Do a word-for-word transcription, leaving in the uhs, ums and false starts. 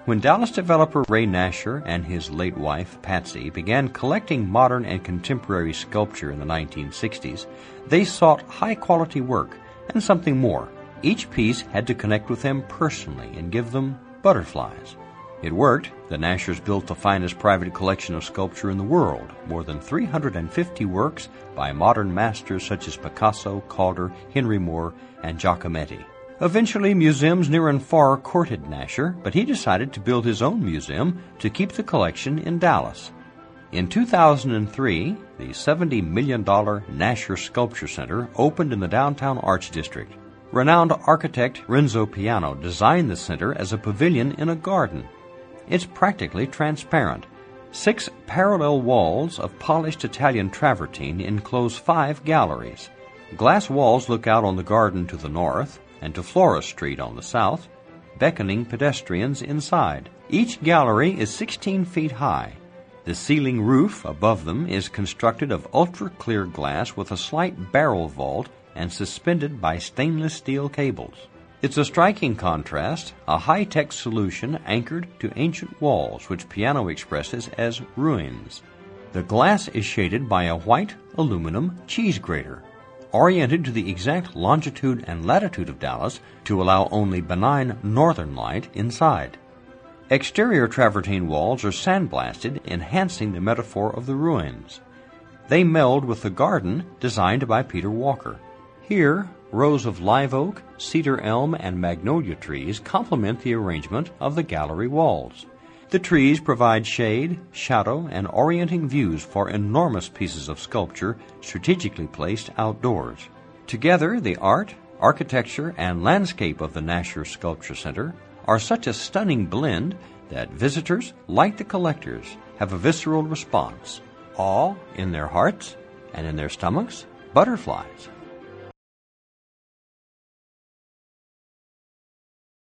When Dallas developer Ray Nasher and his late wife, Patsy, began collecting modern and contemporary sculpture in the nineteen sixties, they sought high-quality work and something more. Each piece had to connect with them personally and give them butterflies. It worked. The Nashers built the finest private collection of sculpture in the world, more than three hundred fifty works by modern masters such as Picasso, Calder, Henry Moore, and Giacometti. Eventually, museums near and far courted Nasher, but he decided to build his own museum to keep the collection in Dallas. In two thousand three, the seventy million dollars Nasher Sculpture Center opened in the downtown Arts District. Renowned architect Renzo Piano designed the center as a pavilion in a garden. It's practically transparent. Six parallel walls of polished Italian travertine enclose five galleries. Glass walls look out on the garden to the north and to Flores Street on the south, beckoning pedestrians inside. Each gallery is sixteen feet high. The ceiling roof above them is constructed of ultra-clear glass with a slight barrel vault and suspended by stainless steel cables. It's a striking contrast, a high-tech solution anchored to ancient walls, which Piano expresses as ruins. The glass is shaded by a white aluminum cheese grater, oriented to the exact longitude and latitude of Dallas to allow only benign northern light inside. Exterior travertine walls are sandblasted, enhancing the metaphor of the ruins. They meld with the garden designed by Peter Walker. Here, rows of live oak, cedar elm, and magnolia trees complement the arrangement of the gallery walls. The trees provide shade, shadow, and orienting views for enormous pieces of sculpture strategically placed outdoors. Together, the art, architecture, and landscape of the Nasher Sculpture Center are such a stunning blend that visitors, like the collectors, have a visceral response. Awe in their hearts and in their stomachs, butterflies.